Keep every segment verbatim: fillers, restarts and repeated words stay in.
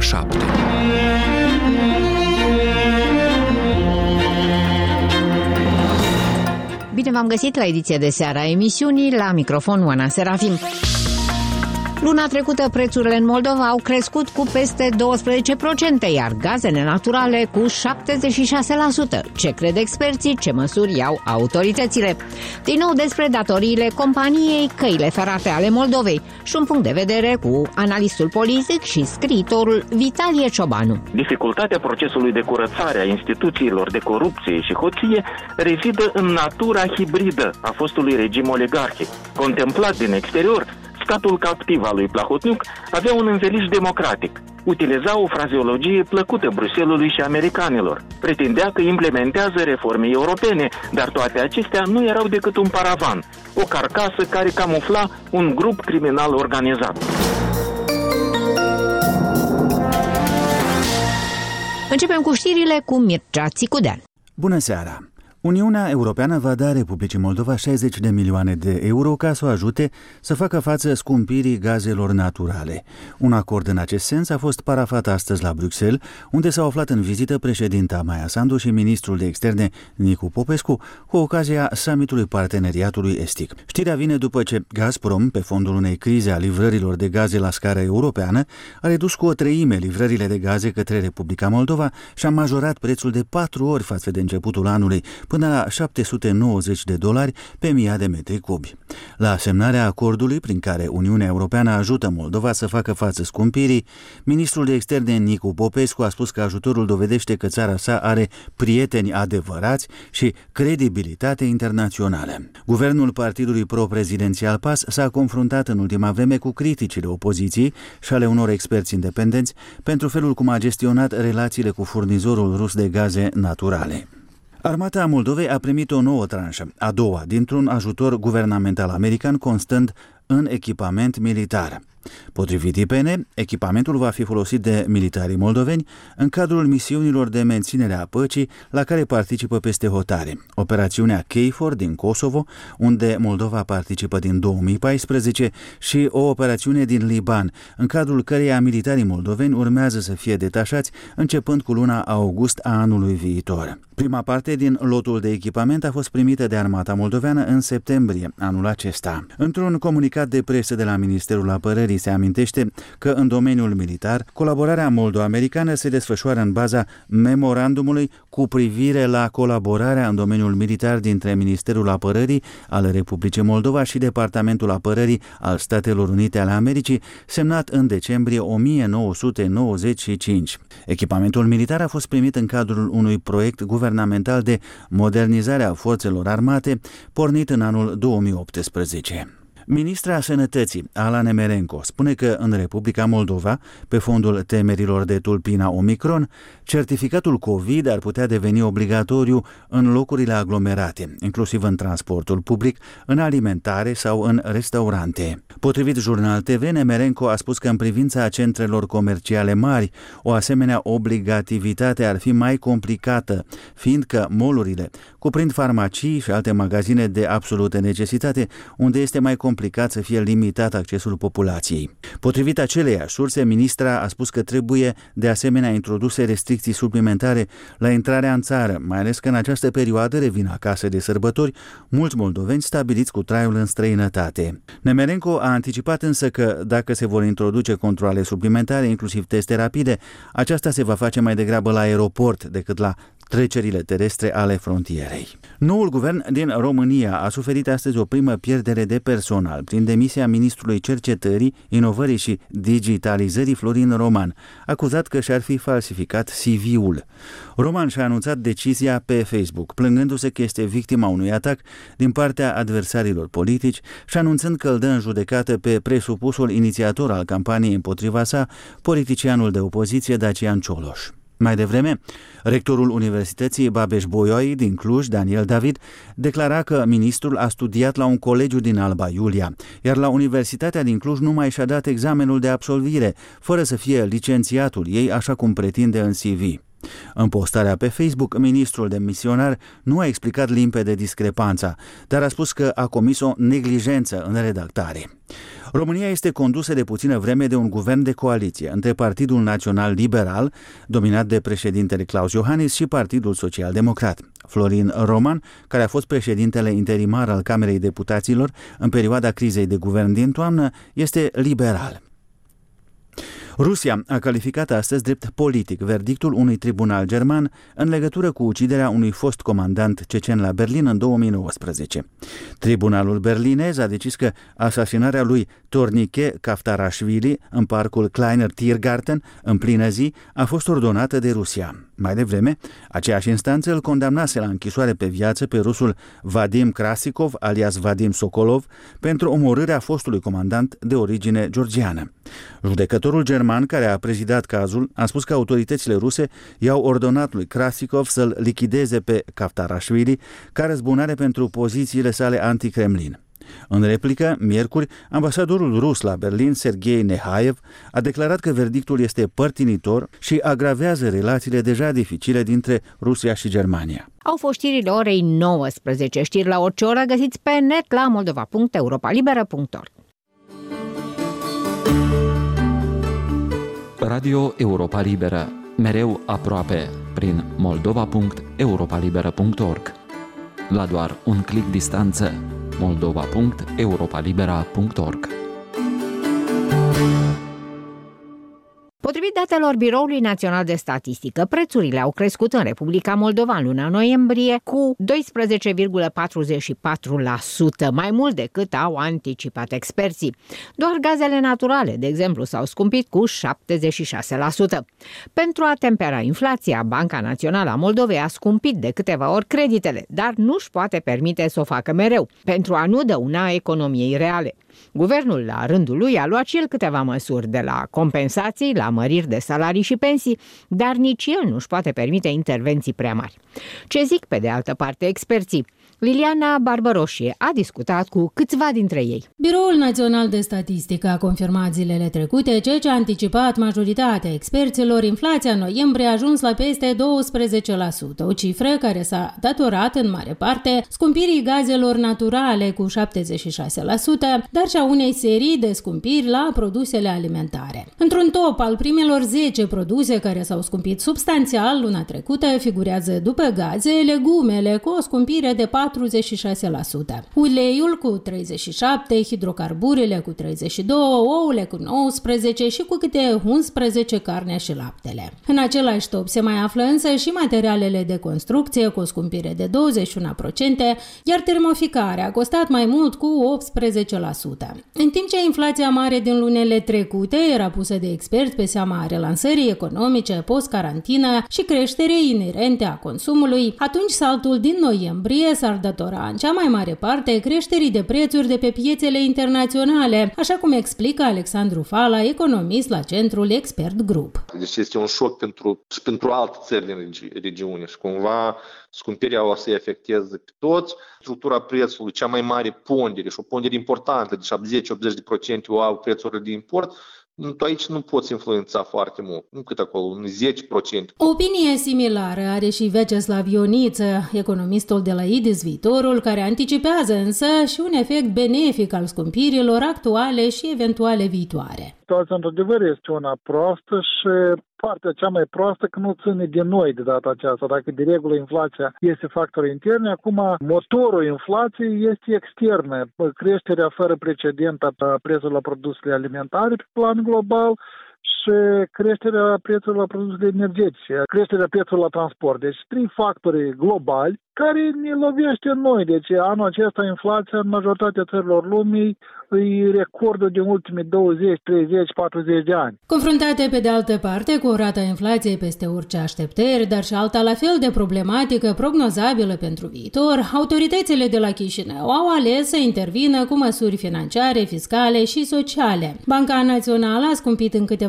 șapte. Bine v-am găsit la ediția de seară a emisiunii, la microfon Oana Serafim. Luna trecută prețurile în Moldova au crescut cu peste douăsprezece la sută, iar gazele naturale cu șaptezeci și șase la sută. Ce cred experții, ce măsuri iau autoritățile? Din nou despre datoriile companiei Căile Ferate ale Moldovei și un punct de vedere cu analistul politic și scriitorul Vitalie Ciobanu. Dificultatea procesului de curățare a instituțiilor de corupție și hoție rezidă în natura hibridă a fostului regim oligarhic. Contemplat din exterior, statul captiv al lui Plahotniuc avea un înveliș democratic. Utiliza o frazeologie plăcută Bruxellesului și americanilor. Pretindea că implementează reforme europene, dar toate acestea nu erau decât un paravan, o carcasă care camufla un grup criminal organizat. Începem cu știrile cu Mircea Țicudean. Bună seara! Uniunea Europeană va da Republicii Moldova șaizeci de milioane de euro ca să o ajute să facă față scumpirii gazelor naturale. Un acord în acest sens a fost parafat astăzi la Bruxelles, unde s-au aflat în vizită președinta Maia Sandu și ministrul de externe Nicu Popescu cu ocazia summitului Parteneriatului Estic. Știrea vine după ce Gazprom, pe fondul unei crize a livrărilor de gaze la scară europeană, a redus cu o treime livrările de gaze către Republica Moldova și a majorat prețul de patru ori față de începutul anului, până la șapte sute nouăzeci de dolari pe mii de metri cubi. La semnarea acordului prin care Uniunea Europeană ajută Moldova să facă față scumpirii, ministrul de externe Nicu Popescu a spus că ajutorul dovedește că țara sa are prieteni adevărați și credibilitate internațională. Guvernul partidului pro-prezidențial P A S s-a confruntat în ultima vreme cu criticile opoziției și ale unor experți independenți pentru felul cum a gestionat relațiile cu furnizorul rus de gaze naturale. Armata Moldovei a primit o nouă tranșă, a doua, dintr-un ajutor guvernamental american constând în echipament militar. Potrivit I P N, echipamentul va fi folosit de militarii moldoveni în cadrul misiunilor de menținere a păcii la care participă peste hotare. Operațiunea KFOR din Kosovo, unde Moldova participă din două mii paisprezece, și o operațiune din Liban, în cadrul căreia militarii moldoveni urmează să fie detașați începând cu luna august a anului viitor. Prima parte din lotul de echipament a fost primită de armata moldoveană în septembrie anul acesta. Într-un comunicat de presă de la Ministerul Apărării se amintește că în domeniul militar, colaborarea moldo-americană se desfășoară în baza memorandumului cu privire la colaborarea în domeniul militar dintre Ministerul Apărării al Republicii Moldova și Departamentul Apărării al Statelor Unite ale Americii, semnat în decembrie o mie nouă sute nouăzeci și cinci. Echipamentul militar a fost primit în cadrul unui proiect guvernamental de modernizare a forțelor armate, pornit în anul două mii optsprezece. Ministra Sănătății, Ala Nemerenko, spune că în Republica Moldova, pe fondul temerilor de tulpina Omicron, certificatul COVID ar putea deveni obligatoriu în locurile aglomerate, inclusiv în transportul public, în alimentare sau în restaurante. Potrivit Jurnal T V, Nemerenko a spus că în privința centrelor comerciale mari, o asemenea obligativitate ar fi mai complicată, fiindcă mall-urile cuprind farmacii și alte magazine de absolută necesitate, unde este mai complicat să fie limitat accesul populației. Potrivit aceleiași surse, ministra a spus că trebuie de asemenea introduse restricții suplimentare la intrarea în țară, mai ales că în această perioadă revin acasă de sărbători mulți moldoveni stabiliți cu traiul în străinătate. Nemerenko a anticipat însă că dacă se vor introduce controale suplimentare, inclusiv teste rapide, aceasta se va face mai degrabă la aeroport decât la trecerile terestre ale frontierei. Noul guvern din România a suferit astăzi o primă pierdere de personal prin demisia ministrului Cercetării, Inovării și Digitalizării Florin Roman, acuzat că și-ar fi falsificat C V-ul. Roman și-a anunțat decizia pe Facebook, plângându-se că este victima unui atac din partea adversarilor politici și anunțând că îl dă în judecată pe presupusul inițiator al campaniei împotriva sa, politicianul de opoziție Dacian Cioloș. Mai devreme, rectorul Universității Babeș-Bolyai din Cluj, Daniel David, declara că ministrul a studiat la un colegiu din Alba Iulia, iar la Universitatea din Cluj numai și-a dat examenul de absolvire, fără să fie licențiatul ei, așa cum pretinde în C V. În postarea pe Facebook, ministrul demisionar nu a explicat limpede discrepanța, dar a spus că a comis o neglijență în redactare. România este condusă de puțină vreme de un guvern de coaliție între Partidul Național Liberal, dominat de președintele Claus Iohannis, și Partidul Social-Democrat. Florin Roman, care a fost președintele interimar al Camerei Deputaților în perioada crizei de guvern din toamnă, este liberal. Rusia a calificat astăzi drept politic verdictul unui tribunal german în legătură cu uciderea unui fost comandant cecen la Berlin în două mii nouăsprezece. Tribunalul berlinez a decis că asasinarea lui Tornike Kaftarashvili în parcul Kleiner Tiergarten în plină zi a fost ordonată de Rusia. Mai devreme, aceeași instanță îl condamnase la închisoare pe viață pe rusul Vadim Krasikov, alias Vadim Sokolov, pentru omorârea fostului comandant de origine georgiană. Judecătorul german care a prezidat cazul a spus că autoritățile ruse i-au ordonat lui Krasikov să-l lichideze pe Kaftarashvili ca răzbunare pentru pozițiile sale anti-Kremlin. În replică, miercuri, ambasadorul rus la Berlin, Sergei Nehaev, a declarat că verdictul este părtinitor și agravează relațiile deja dificile dintre Rusia și Germania. Au fost știrile orei nouăsprezece. Știri la orice oră găsiți pe net la moldova punct europa liberă punct org. Radio Europa Liberă, mereu aproape, prin moldova punct europa liberă punct org. La doar un clic distanță, moldova punct europa libera punct org. Potrivit datelor Biroului Național de Statistică, prețurile au crescut în Republica Moldova în luna noiembrie cu doisprezece virgulă patruzeci și patru la sută, mai mult decât au anticipat experții. Doar gazele naturale, de exemplu, s-au scumpit cu șaptezeci și șase la sută. Pentru a tempera inflația, Banca Națională a Moldovei a scumpit de câteva ori creditele, dar nu își poate permite să o facă mereu, pentru a nu dăuna economiei reale. Guvernul, la rândul lui, a luat și el câteva măsuri, de la compensații la măriri de salarii și pensii, dar nici el nu își poate permite intervenții prea mari. Ce zic, pe de altă parte, experții? Liliana Barbăroșie a discutat cu câțiva dintre ei. Biroul Național de Statistică a confirmat zilele trecute ceea ce a anticipat majoritatea experților. Inflația în noiembrie a ajuns la peste douăsprezece la sută, o cifră care s-a datorat în mare parte scumpirii gazelor naturale cu șaptezeci și șase la sută, dar și a unei serii de scumpiri la produsele alimentare. Într-un top al primelor zece produse care s-au scumpit substanțial luna trecută figurează, după gaze, legumele cu o scumpire de patruzeci și șase la sută, uleiul cu treizeci și șapte la sută, hidrocarburile cu treizeci și doi la sută, ouăle cu nouăsprezece la sută și cu câte unsprezece la sută carnea și laptele. În același top se mai află însă și materialele de construcție cu o scumpire de douăzeci și unu la sută, iar termoficarea a costat mai mult cu optsprezece la sută. În timp ce inflația mare din lunele trecute era pusă de experți pe seama relansării economice post-carantină și creșterii inerente a consumului, atunci saltul din noiembrie s-ar datora în cea mai mare parte creșterii de prețuri de pe piețele internaționale, așa cum explică Alexandru Fala, economist la Centrul Expert Group. Deci este un șoc pentru, și pentru alte țări din regi- regiune și cumva scumpirea o să-i afecteze pe toți. Structura prețului, cea mai mare pondere și o pondere importantă de șaptezeci-optzeci la sută o au prețurile de import, tu aici nu poți influența foarte mult, nu cât acolo, un zece la sută. O opinie similară are și Vyacheslav Ioniță, economistul de la I D I S Viitorul, care anticipează însă și un efect benefic al scumpirilor actuale și eventuale viitoare. Situația, într-adevăr, este una proastă și partea cea mai proastă că nu ține de noi de data aceasta. Dacă de regulă inflația este factor intern, acum motorul inflației este externă. Creșterea fără precedent a prețurilor la produsele alimentare pe plan global și creșterea prețurilor la produsele energetice, creșterea prețurilor la transport. Deci trei factori globali care ne lovește în noi. Deci anul acesta inflația în majoritatea țărilor lumii e recordul din ultimii douăzeci, treizeci, patruzeci de ani. Confruntate pe de altă parte cu o rată a inflației peste orice așteptări, dar și alta la fel de problematică, prognozabilă pentru viitor, autoritățile de la Chișinău au ales să intervină cu măsuri financiare, fiscale și sociale. Banca Națională a scumpit în câteva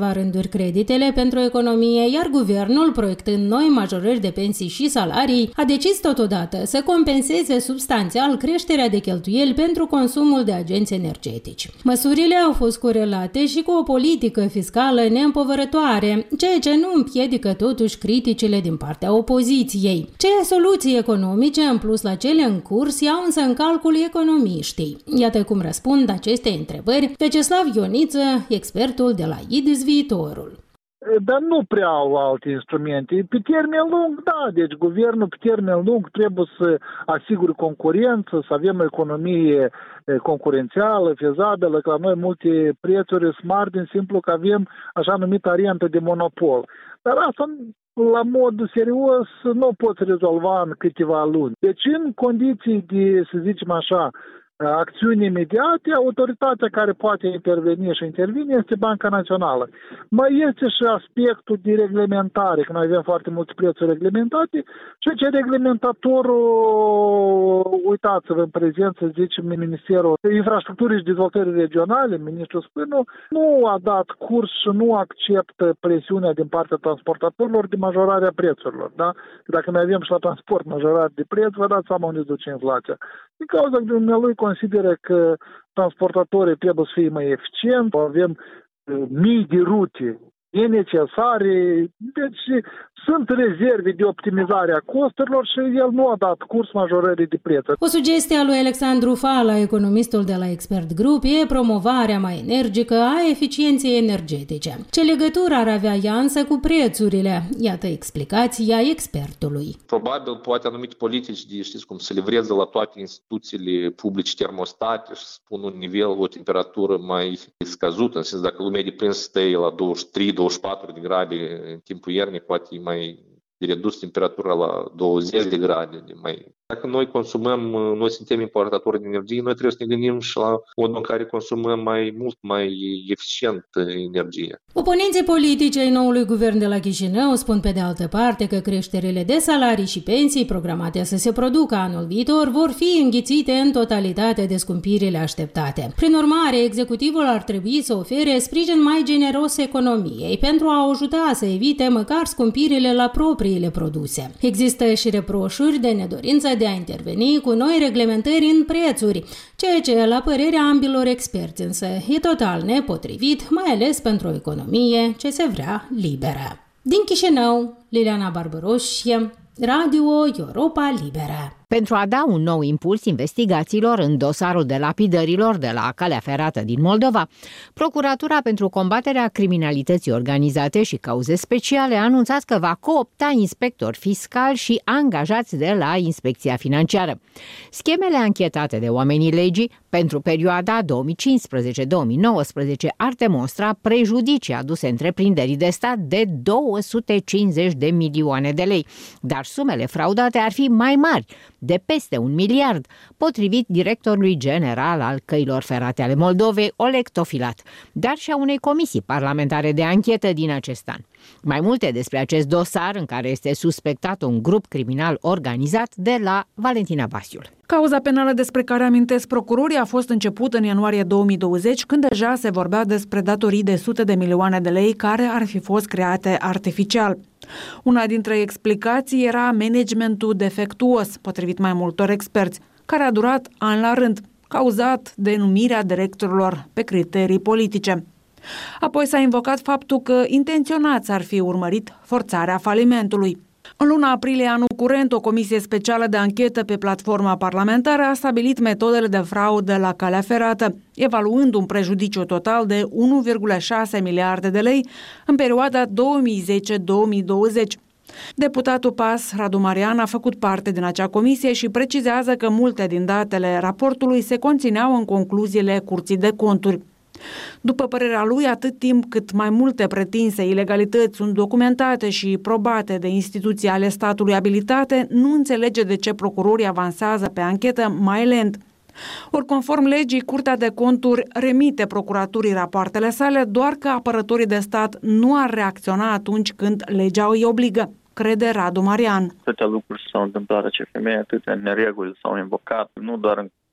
câteva rânduri creditele pentru economie, iar guvernul, proiectând noi majorări de pensii și salarii, a decis totodată să compenseze substanțial creșterea de cheltuieli pentru consumul de agenți energetici. Măsurile au fost corelate și cu o politică fiscală neîmpovărătoare, ceea ce nu împiedică totuși criticile din partea opoziției. Ce soluții economice, în plus la cele în curs, iau însă în calcul economiștii? Iată cum răspund aceste întrebări Veceslav Ioniță, expertul de la I D S Viitorul. Dar nu prea au alte instrumente. Pe termen lung, da, deci guvernul pe termen lung trebuie să asigure concurență, să avem o economie concurențială, fezabilă, că la noi multe prețuri smart, din simplu că avem așa numită rentă de monopol. Dar asta la mod serios nu poți rezolva în câteva luni. Deci în condiții de, să zicem așa, acțiuni imediate, autoritatea care poate interveni și intervine este Banca Națională. Mai este și aspectul de reglementare, că noi avem foarte multe prețuri reglementate și ce reglementatorul, uitați-vă în prezent, să zicem, Ministerul Infrastructurii și Dezvoltării Regionale, ministrul Spânu, nu a dat curs și nu acceptă presiunea din partea transportatorilor de majorarea prețurilor. Da? Dacă noi avem și la transport majorare de preț, vă dați seama unde duce inflația. Din cauza că dumnealui consideră că transportatorii trebuie să fie mai eficienți, avem uh, mii de rute nenecesare, deci sunt rezerve de optimizare a costurilor și el nu a dat curs majorării de prețuri. O sugestie a lui Alexandru Fala, economistul de la Expert Group, e promovarea mai energică a eficienței energetice. Ce legătură ar avea ea însă cu prețurile? Iată explicația expertului. Probabil poate anumite politici de, știți cum, să livreze la toate instituțiile publice termostate și să spun un nivel, o temperatură mai scăzută, în sens dacă lumea de prins stă la douăzeci și trei douăzeci și patru de grade în timpul iernii, poate mai de redus temperatura la douăzeci de grade. De mai... Dacă noi consumăm, noi suntem importatori de energie, noi trebuie să ne gândim și la modul în care consumăm mai mult, mai eficient energie. Oponenții politici ai noului guvern de la Chișinău spun pe de altă parte că creșterile de salarii și pensii programate să se producă anul viitor vor fi înghițite în totalitate de scumpirile așteptate. Prin urmare, executivul ar trebui să ofere sprijin mai generos economiei pentru a o ajuta să evite măcar scumpirile la propriile produse. Există și reproșuri de nedorință de a interveni cu noi reglementări în prețuri, ceea ce, la părerea ambilor experți, însă e total nepotrivit, mai ales pentru o economie ce se vrea liberă. Din Chișinău, Liliana Barbăroșie, Radio Europa Liberă. Pentru a da un nou impuls investigațiilor în dosarul de lapidărilor de la calea ferată din Moldova, Procuratura pentru combaterea criminalității organizate și cauze speciale a anunțat că va coopta inspectori fiscali și angajați de la Inspecția Financiară. Schemele anchetate de oamenii legii pentru perioada două mii cincisprezece două mii nouăsprezece ar demonstra prejudicii aduse întreprinderii de stat de două sute cincizeci de milioane de lei, dar sumele fraudate ar fi mai mari, de peste un miliard, potrivit directorului general al Căilor Ferate ale Moldovei, Oleg Tofilat, dar și a unei comisii parlamentare de anchetă din acest an. Mai multe despre acest dosar în care este suspectat un grup criminal organizat de la Valentina Basiul. Cauza penală despre care amintesc procurorii a fost începută în ianuarie două mii douăzeci, când deja se vorbea despre datorii de sute de milioane de lei care ar fi fost create artificial. Una dintre explicații era managementul defectuos, potrivit mai multor experți, care a durat an la rând, cauzat de numirea directorilor pe criterii politice. Apoi s-a invocat faptul că intenționați ar fi urmărit forțarea falimentului. În luna aprilie anul curent, o comisie specială de anchetă pe platforma parlamentară a stabilit metodele de fraudă la calea ferată, evaluând un prejudiciu total de unu virgulă șase miliarde de lei în perioada două mii zece două mii douăzeci. Deputatul P A S, Radu Marian, a făcut parte din acea comisie și precizează că multe din datele raportului se conțineau în concluziile Curții de Conturi. După părerea lui, atât timp cât mai multe pretinse ilegalități sunt documentate și probate de instituții ale statului abilitate, nu înțelege de ce procurorii avansează pe anchetă mai lent. Ori conform legii, Curtea de Conturi remite procuraturii rapoartele sale, doar că apărătorii de stat nu ar reacționa atunci când legea îi obligă, crede Radu Marian. Atâtea lucruri s-au întâmplat la C F M, atâtea nereguli s-au invocat, nu doar în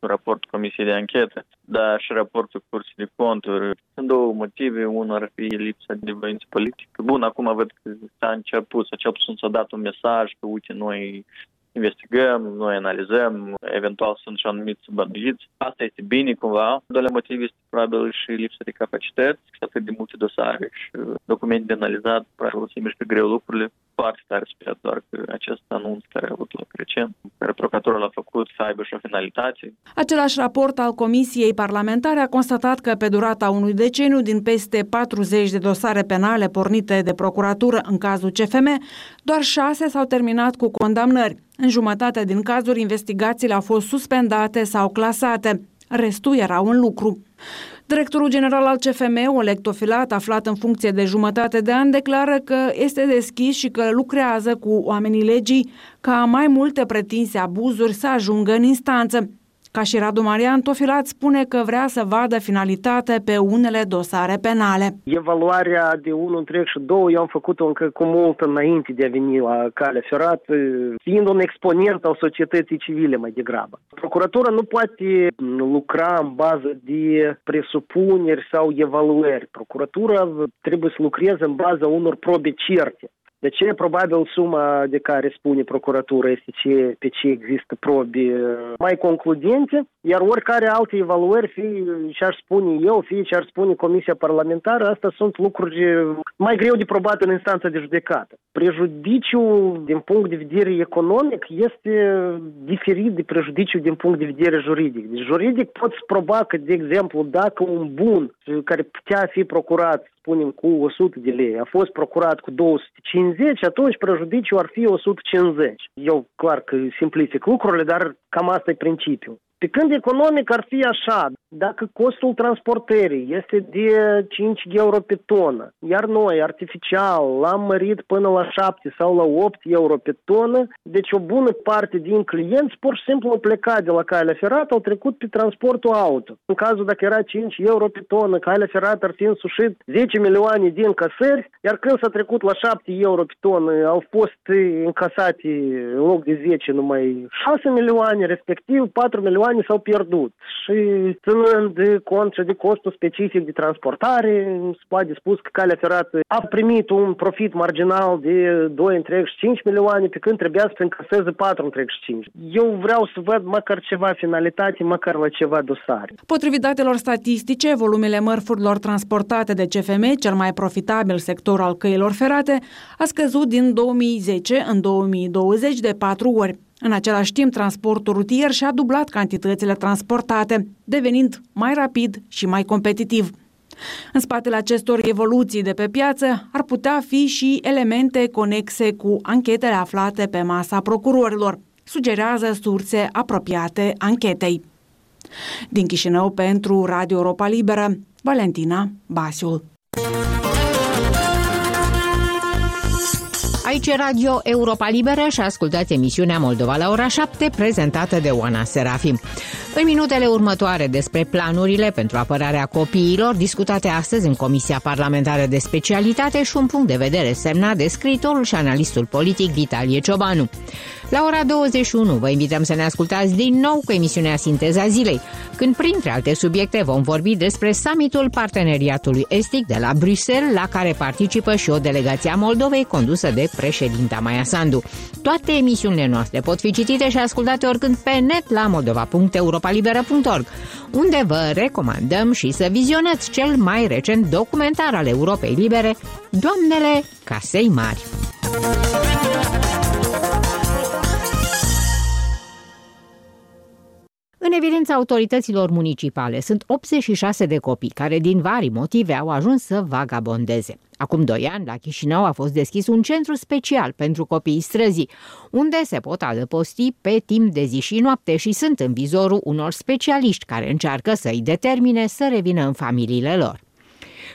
raportul Comisiei de Anchetă, dar și raportul Curții de Conturi. Sunt două motive. Unul ar fi lipsa de voință politică. Bun, acum văd că s-a început, sau cel puțin s-a dat un mesaj că, uite, noi investigăm, noi analizăm, eventual sunt și anumiți bănuiți. Asta este bine cumva. Doilea motiv este probabil și lipsa de capacități, că atât de multe dosare și documente de analizat, probabil se mișcă greu lucrurile. Foarte tare sper doar că acest anunț care a avut loc recent, care procuratorul l-a făcut, să aibă și o finalitate. Același raport al Comisiei Parlamentare a constatat că pe durata unui deceniu, din peste patruzeci de dosare penale pornite de procuratură în cazul C F M, doar șase s-au terminat cu condamnări. În jumătate din cazuri, investigațiile au fost suspendate sau clasate. Restul erau în lucru. Directorul general al C F M, Oleg Tofilat, aflat în funcție de jumătate de an, declară că este deschis și că lucrează cu oamenii legii ca mai multe pretinse abuzuri să ajungă în instanță. Ca și Radu Marian, Tofilat spune că vrea să vadă finalitate pe unele dosare penale. Evaluarea de unu întreg și două eu am făcut-o încă cu mult înainte de a veni la calea ferată, fiind un exponent al societății civile mai degrabă. Procuratura nu poate lucra în bază de presupuneri sau evaluări. Procuratura trebuie să lucreze în baza unor probe certe. De ce? Probabil suma de care spune procuratura este ce, pe ce există probe mai concludente, iar oricare alte evaluări, fie ce ar spune eu, fie ce ar spune Comisia Parlamentară, astea sunt lucruri mai greu de probat în instanța de judecată. Prejudiciul din punct de vedere economic este diferit de prejudiciul din punct de vedere juridic. Deci juridic poți proba că, de exemplu, dacă un bun care putea fi procurat, spunem, cu o sută de lei, a fost procurat cu două sute cincizeci, atunci prejudiciul ar fi o sută cincizeci. Eu clar că simplific lucrurile, dar cam asta e principiul. Pe când economic ar fi așa, dacă costul transportării este de cinci euro pe tonă, iar noi, artificial, l-am mărit până la șapte sau la opt euro pe tonă, deci o bună parte din clienți pur și simplu au plecat de la calea ferată, au trecut pe transportul auto. În cazul dacă era cinci euro pe tonă, calea ferată ar fi însușit zece milioane de încasări, iar când s-a trecut la șapte euro pe tonă, au fost încasate în loc de zece numai șase milioane, respectiv patru milioane s-au pierdut. Și ținând cont și de costul specific de transportare, se poate spus că calea ferată a primit un profit marginal de doi întreg și cinci milioane, pe când trebuia să încaseze patru întreg și cinci. Eu vreau să văd măcar ceva finalitate, măcar la ceva dosare. Potrivit datelor statistice, volumele mărfurilor transportate de C F M, cel mai profitabil sector al căilor ferate, a scăzut din două mii zece în două mii douăzeci de patru ori. În același timp, transportul rutier și-a dublat cantitățile transportate, devenind mai rapid și mai competitiv. În spatele acestor evoluții de pe piață ar putea fi și elemente conexe cu anchetele aflate pe masa procurorilor, sugerează surse apropiate anchetei. Din Chișinău, pentru Radio Europa Liberă, Valentina Basiul. Aici Radio Europa Liberă și ascultați emisiunea Moldova la ora șapte, prezentată de Oana Serafim. În minutele următoare despre planurile pentru apărarea copiilor, discutate astăzi în Comisia Parlamentară de Specialitate și un punct de vedere semnat de scriitorul și analistul politic Vitalie Ciobanu. La ora douăzeci și unu vă invităm să ne ascultați din nou cu emisiunea Sinteza Zilei, când printre alte subiecte vom vorbi despre summitul Parteneriatului Estic de la Bruxelles, la care participă și o delegație a Moldovei condusă de președinta Maia Sandu. Toate emisiunile noastre pot fi citite și ascultate oricând pe net la moldova punct europa liberă punct org, unde vă recomandăm și să vizionați cel mai recent documentar al Europei Libere, Doamnele Casei Mari. În evidența autorităților municipale sunt optzeci și șase de copii care din vari motive au ajuns să vagabondeze. Acum doi ani, la Chișinău a fost deschis un centru special pentru copiii străzii, unde se pot adăposti pe timp de zi și noapte și sunt în vizorul unor specialiști care încearcă să îi determine să revină în familiile lor.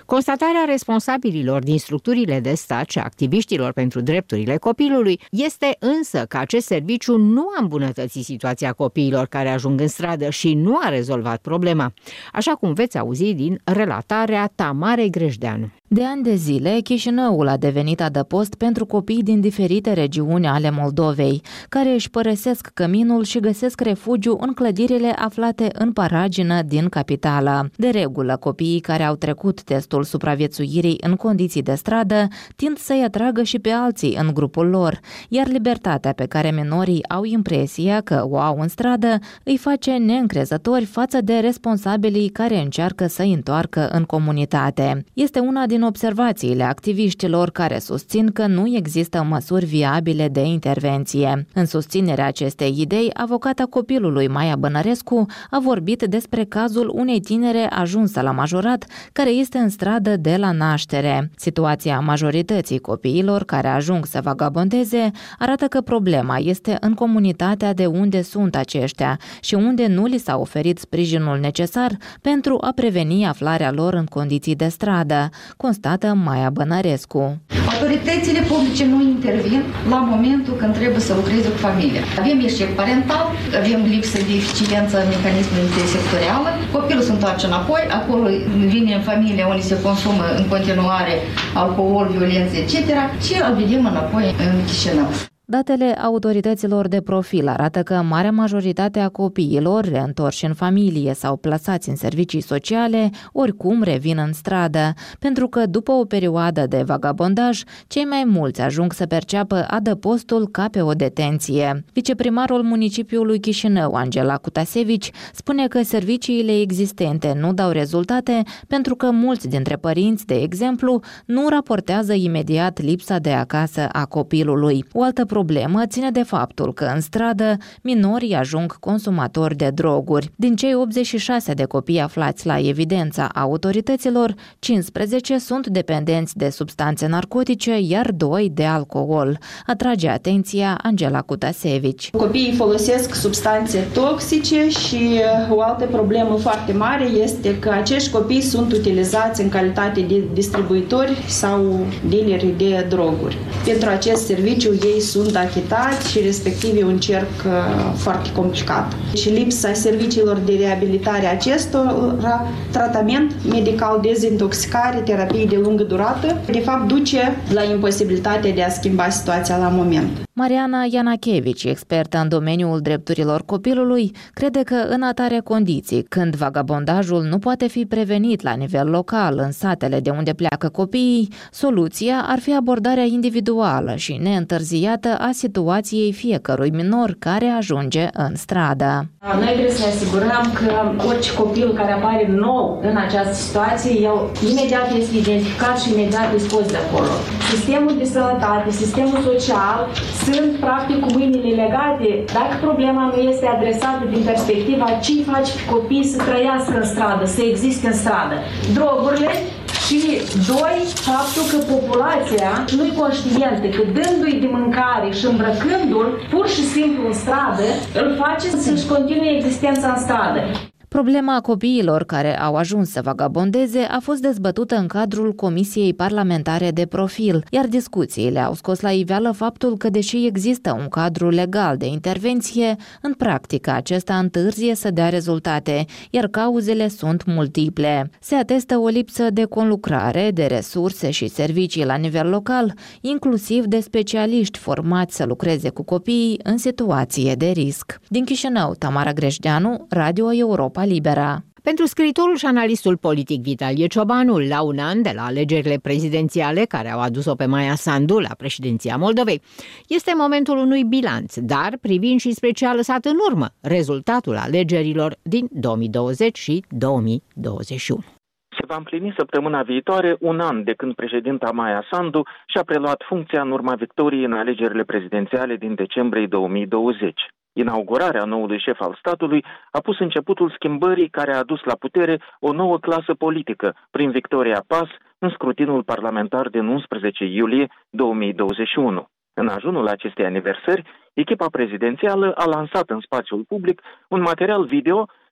Constatarea responsabililor din structurile de stat și activiștilor pentru drepturile copilului este însă că acest serviciu nu a îmbunătățit situația copiilor care ajung în stradă și nu a rezolvat problema, așa cum veți auzi din relatarea Tamarei Grejdeanu. De ani de zile, Chișinăul a devenit adăpost pentru copii din diferite regiuni ale Moldovei, care își părăsesc căminul și găsesc refugiu în clădirile aflate în paragină din capitală. De regulă, copiii care au trecut testul supraviețuirii în condiții de stradă tind să-i atragă și pe alții în grupul lor, iar libertatea pe care minorii au impresia că o au în stradă îi face neîncrezători față de responsabilii care încearcă să-i întoarcă în comunitate. Este una din din observațiile activiștilor care susțin că nu există măsuri viabile de intervenție. În susținerea acestei idei, avocata copilului Maia Bănărescu a vorbit despre cazul unei tinere ajunsă la majorat care este în stradă de la naștere. Situația majorității copiilor care ajung să vagabondeze arată că problema este în comunitatea de unde sunt aceștia și unde nu li s-a oferit sprijinul necesar pentru a preveni aflarea lor în condiții de stradă, constată Maia Bănărescu. Autoritățile publice nu intervin la momentul când trebuie să lucreze cu familia. Avem eșec parental, avem lipsă de eficiență în mecanismul intersectorială, copilul se întoarce înapoi, acolo vine în familie unde se consumă în continuare alcool, violență, et cetera și îl vedem înapoi în Chișinău. Datele autorităților de profil arată că marea majoritate a copiilor reîntorși în familie sau plasați în servicii sociale oricum revin în stradă, pentru că după o perioadă de vagabondaj, cei mai mulți ajung să perceapă adăpostul ca pe o detenție. Viceprimarul municipiului Chișinău, Angela Cutasevici, spune că serviciile existente nu dau rezultate pentru că mulți dintre părinți, de exemplu, nu raportează imediat lipsa de acasă a copilului. O altă problemă ține de faptul că în stradă minorii ajung consumatori de droguri. Din cei optzeci și șase de copii aflați la evidența autorităților, cincisprezece sunt dependenți de substanțe narcotice, iar doi de alcool. Atrage atenția Angela Cutasevici. Copiii folosesc substanțe toxice și o altă problemă foarte mare este că acești copii sunt utilizați în calitate de distribuitori sau dealeri de droguri. Pentru acest serviciu ei sunt achitați și respectiv e un cerc foarte complicat. Și lipsa serviciilor de reabilitare acestora, tratament medical, dezintoxicare, terapie de lungă durată, de fapt duce la imposibilitatea de a schimba situația la moment. Mariana Ianachevici, expertă în domeniul drepturilor copilului, crede că în atare condiții, când vagabondajul nu poate fi prevenit la nivel local în satele de unde pleacă copiii, soluția ar fi abordarea individuală și neîntârziată a situației fiecărui minor care ajunge în stradă. Noi trebuie să ne asigurăm că orice copil care apare nou în această situație, el imediat este identificat și imediat dispus de acolo. Sistemul de sănătate, sistemul social sunt practic cu mâinile legate dacă problema nu este adresată din perspectiva ce face copiii să trăiască în stradă, să existe în stradă. Drogurile și, doi, faptul că populația nu-i conștientă că dându-i de mâncare și îmbrăcându-l pur și simplu în stradă, îl face să-și continue existența în stradă. Problema copiilor care au ajuns să vagabondeze a fost dezbătută în cadrul Comisiei Parlamentare de Profil, iar discuțiile au scos la iveală faptul că, deși există un cadru legal de intervenție, în practică acesta întârzie să dea rezultate, iar cauzele sunt multiple. Se atestă o lipsă de conlucrare, de resurse și servicii la nivel local, inclusiv de specialiști formați să lucreze cu copiii în situație de risc. Din Chișinău, Tamara Grejdeanu, Radio Europa Libera. Pentru scriitorul și analistul politic Vitalie Ciobanu, la un an de la alegerile prezidențiale care au adus-o pe Maia Sandu la președinția Moldovei, este momentul unui bilanț, dar privind și spre ce a lăsat în urmă rezultatul alegerilor din două mii douăzeci și două mii douăzeci și unu. Se va împlini săptămâna viitoare un an de când președinta Maia Sandu și-a preluat funcția în urma victoriei în alegerile prezidențiale din decembrie două mii douăzeci. Inaugurarea noului șef al statului a pus începutul schimbării care a adus la putere o nouă clasă politică prin victoria P A S în scrutinul parlamentar din unsprezece iulie două mii douăzeci și unu. În ajunul acestei aniversări, echipa prezidențială a lansat în spațiul public un material video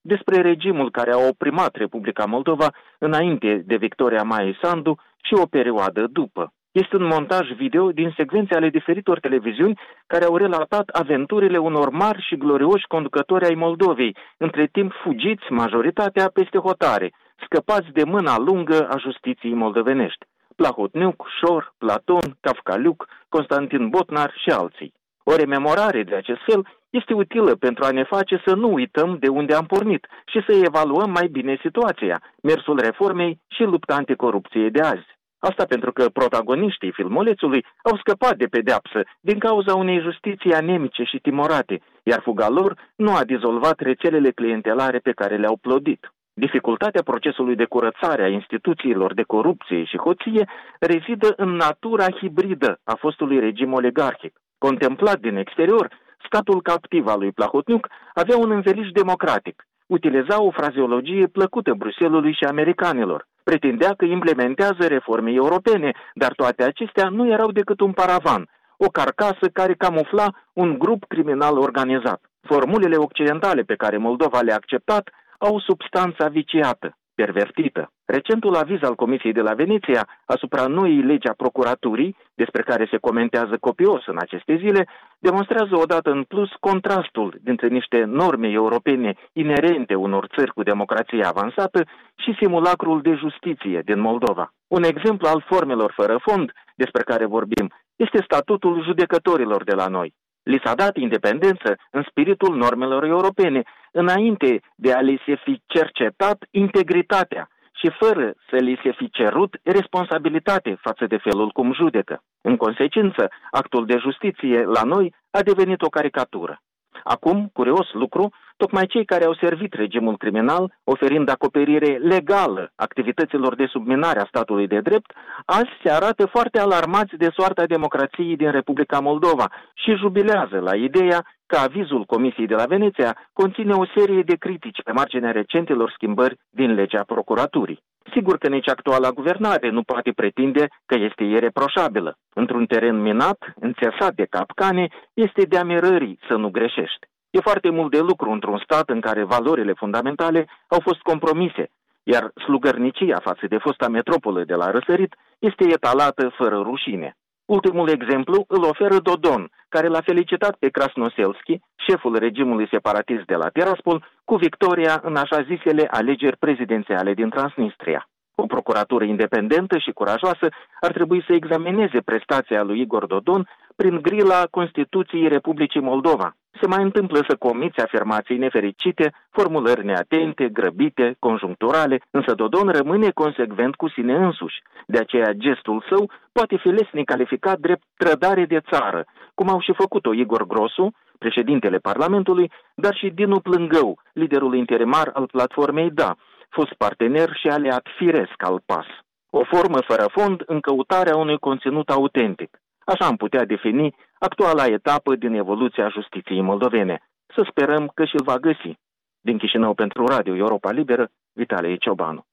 despre regimul care a oprimat Republica Moldova înainte de victoria Maiei Sandu și o perioadă după. Este un montaj video din secvențe ale diferitor televiziuni care au relatat aventurile unor mari și glorioși conducători ai Moldovei, între timp fugiți majoritatea peste hotare, scăpați de mâna lungă a justiției moldovenești. Plahotniuc, Șor, Platon, Cafcaliuc, Constantin Botnar și alții. O rememorare de acest fel este utilă pentru a ne face să nu uităm de unde am pornit și să evaluăm mai bine situația, mersul reformei și lupta anticorupției de azi. Asta pentru că protagoniștii filmulețului au scăpat de pedeapsă din cauza unei justiții anemice și timorate, iar fuga lor nu a dizolvat rețelele clientelare pe care le-au plodit. Dificultatea procesului de curățare a instituțiilor de corupție și hoție rezidă în natura hibridă a fostului regim oligarhic. Contemplat din exterior, statul captiv al lui Plahotniuc avea un înveliș democratic, utiliza o frazeologie plăcută Bruxellesului și americanilor, pretindea că implementează reforme europene, dar toate acestea nu erau decât un paravan, o carcasă care camufla un grup criminal organizat. Formulele occidentale pe care Moldova le-a acceptat au substanța viciată, pervertită. Recentul aviz al Comisiei de la Veneția asupra noii legi a procuraturii, despre care se comentează copios în aceste zile, demonstrează odată în plus contrastul dintre niște norme europene inerente unor țări cu democrație avansată și simulacrul de justiție din Moldova. Un exemplu al formelor fără fond despre care vorbim este statutul judecătorilor de la noi. Li s-a dat independență în spiritul normelor europene, înainte de a li se fi cercetat integritatea și fără să li se fi cerut responsabilitate față de felul cum judecă. În consecință, actul de justiție la noi a devenit o caricatură. Acum, curios lucru, tocmai cei care au servit regimul criminal, oferind acoperire legală activităților de subminare a statului de drept, azi se arată foarte alarmați de soarta democrației din Republica Moldova și jubilează la ideea că avizul Comisiei de la Veneția conține o serie de critici pe marginea recentelor schimbări din legea procuraturii. Sigur că nici actuala guvernare nu poate pretinde că este ireproșabilă. Într-un teren minat, înțesat de capcane, este de amirării să nu greșești. E foarte mult de lucru într-un stat în care valorile fundamentale au fost compromise, iar slugărnicia față de fosta metropolă de la răsărit este etalată fără rușine. Ultimul exemplu îl oferă Dodon, care l-a felicitat pe Krasnoselski, șeful regimului separatist de la Tiraspol, cu victoria în așa zisele alegeri prezidențiale din Transnistria. O procuratură independentă și curajoasă ar trebui să examineze prestația lui Igor Dodon prin grila Constituției Republicii Moldova. Se mai întâmplă să comiți afirmații nefericite, formulări neatente, grăbite, conjuncturale, însă Dodon rămâne consecvent cu sine însuși. De aceea gestul său poate fi lesnic calificat drept trădare de țară, cum au și făcut-o Igor Grosu, președintele Parlamentului, dar și Dinu Plângău, liderul interimar al platformei Da, fost partener și aliat firesc al P A S. O formă fără fond în căutarea unui conținut autentic. Așa am putea defini actuala etapă din evoluția justiției moldovene. Să sperăm că și-l va găsi. Din Chișinău pentru Radio Europa Liberă, Vitalie Ciobanu.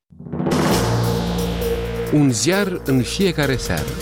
Un ziar în fiecare seară.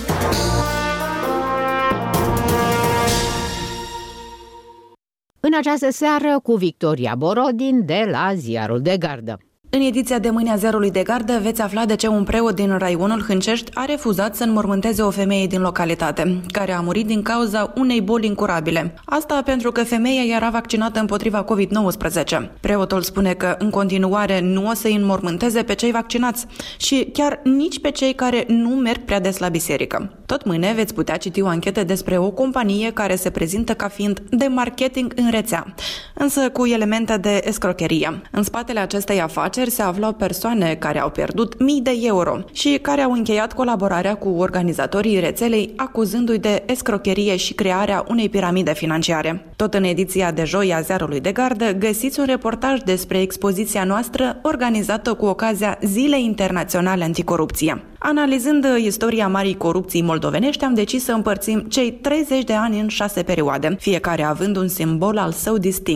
În această seară cu Victoria Borodin de la Ziarul de Gardă. În ediția de mâine a Ziarului de Gardă veți afla de ce un preot din raionul Hâncești a refuzat să înmormânteze o femeie din localitate, care a murit din cauza unei boli incurabile. Asta pentru că femeia era vaccinată împotriva covid nouăsprezece. Preotul spune că în continuare nu o să-i înmormânteze pe cei vaccinați și chiar nici pe cei care nu merg prea des la biserică. Tot mâine veți putea citi o anchetă despre o companie care se prezintă ca fiind de marketing în rețea, însă cu elemente de escrocherie. În spatele acestei afaceri se aflau persoane care au pierdut mii de euro și care au încheiat colaborarea cu organizatorii rețelei, acuzându-i de escrocherie și crearea unei piramide financiare. Tot în ediția de joi a Ziarului de Gardă găsiți un reportaj despre expoziția noastră organizată cu ocazia Zilei Internaționale Anticorupție. Analizând istoria marii corupții moldovenești, am decis să împărțim cei treizeci de ani în șase perioade, fiecare având un simbol al său distinct.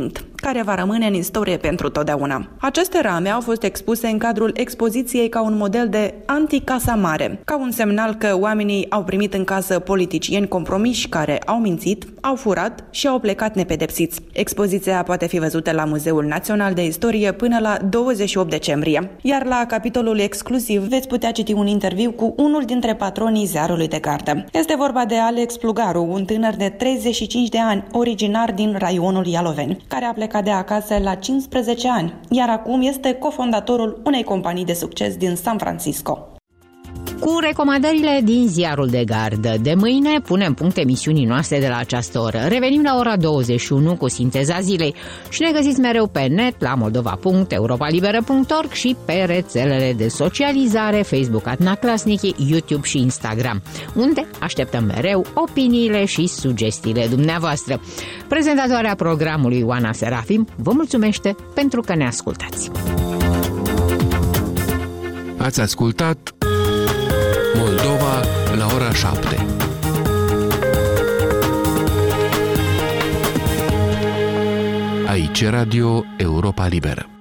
care va rămâne în istorie pentru totdeauna. Aceste rame au fost expuse în cadrul expoziției ca un model de anti-Casa Mare, ca un semnal că oamenii au primit în casă politicieni compromiși care au mințit, au furat și au plecat nepedepsiți. Expoziția poate fi văzută la Muzeul Național de Istorie până la douăzeci și opt decembrie. Iar la capitolul exclusiv veți putea citi un interviu cu unul dintre patronii Ziarului de Gardă. Este vorba de Alex Plugaru, un tânăr de treizeci și cinci de ani, originar din raionul Ialoveni, care a plecat de acasă la cincisprezece ani, iar acum este cofondatorul unei companii de succes din San Francisco. Cu recomandările din Ziarul de Gardă, de mâine punem punct emisiunii noastre de la această oră. Revenim la ora douăzeci și unu cu sinteza zilei și ne găsiți mereu pe net la moldova punct europa liberă punct org și pe rețelele de socializare Facebook Adna Clasnichi, YouTube și Instagram, unde așteptăm mereu opiniile și sugestiile dumneavoastră. Prezentatoarea programului Oana Serafim vă mulțumește pentru că ne ascultați. Ați ascultat Moldova la ora șapte. Aici Radio Europa Liberă.